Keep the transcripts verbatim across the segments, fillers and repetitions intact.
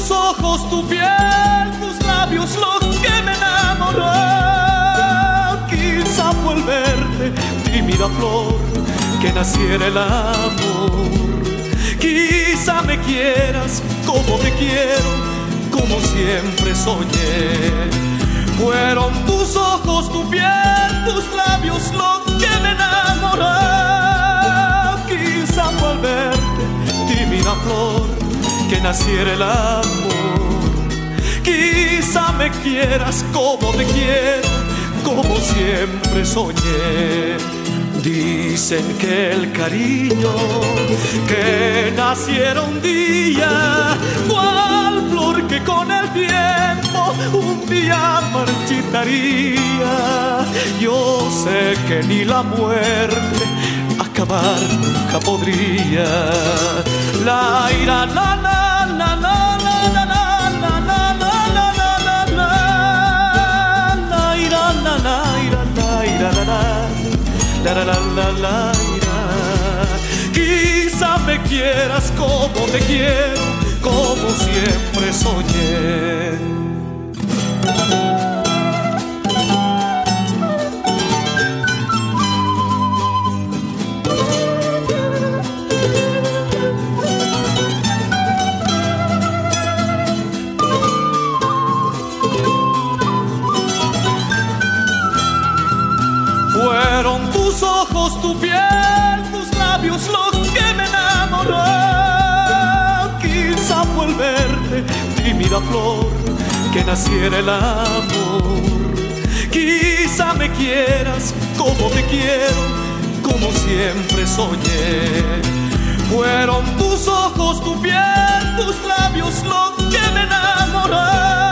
tus ojos, tu piel, tus labios lo que me enamoró. Quizá fue el verte, tímida flor, que naciera el amor. Quizá me quieras como te quiero, como siempre soñé. Fueron tus ojos, tu piel, tus labios lo que me enamoró. Quizá fue al verte, tímida flor, que naciera el amor. Quizá me quieras como te quiero, como siempre soñé. Dicen que el cariño que naciera un día, cual flor que con el tiempo un día marchitaría. Yo sé que ni la muerte acabar nunca podría. La ira, la la la la la la la la la la la la la ira, la la ira, la ira, la la la la la la la ira. Quizá me quieras como te quiero, como siempre soñé. Fueron tus ojos, tu piel, tus labios lo que me enamoró. Quizá fue el verte, tímida flor, que naciera el amor. Quizá me quieras como te quiero, como siempre soñé. Fueron tus ojos, tu piel, tus labios lo que me enamoró.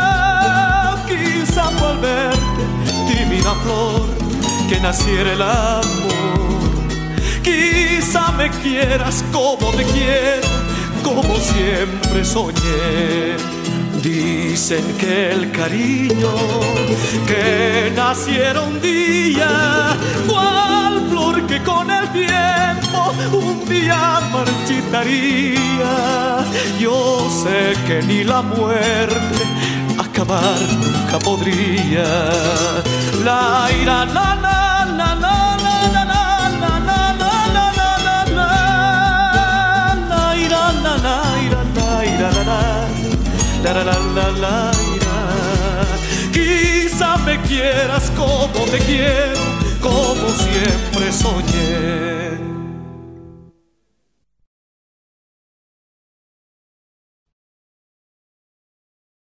Quizá fue el verte, tímida flor, que naciera el amor. Quizá me quieras como te quiero, como siempre soñé. Dicen que el cariño que naciera un día, cual flor que con el tiempo un día marchitaría. Yo sé que ni la muerte acabar nunca podría. La ira, la la la la la la la la la la la la la la ira, la la ira, la ira, la la la la la la ira. Quizá me quieras como te quiero, como siempre soñé.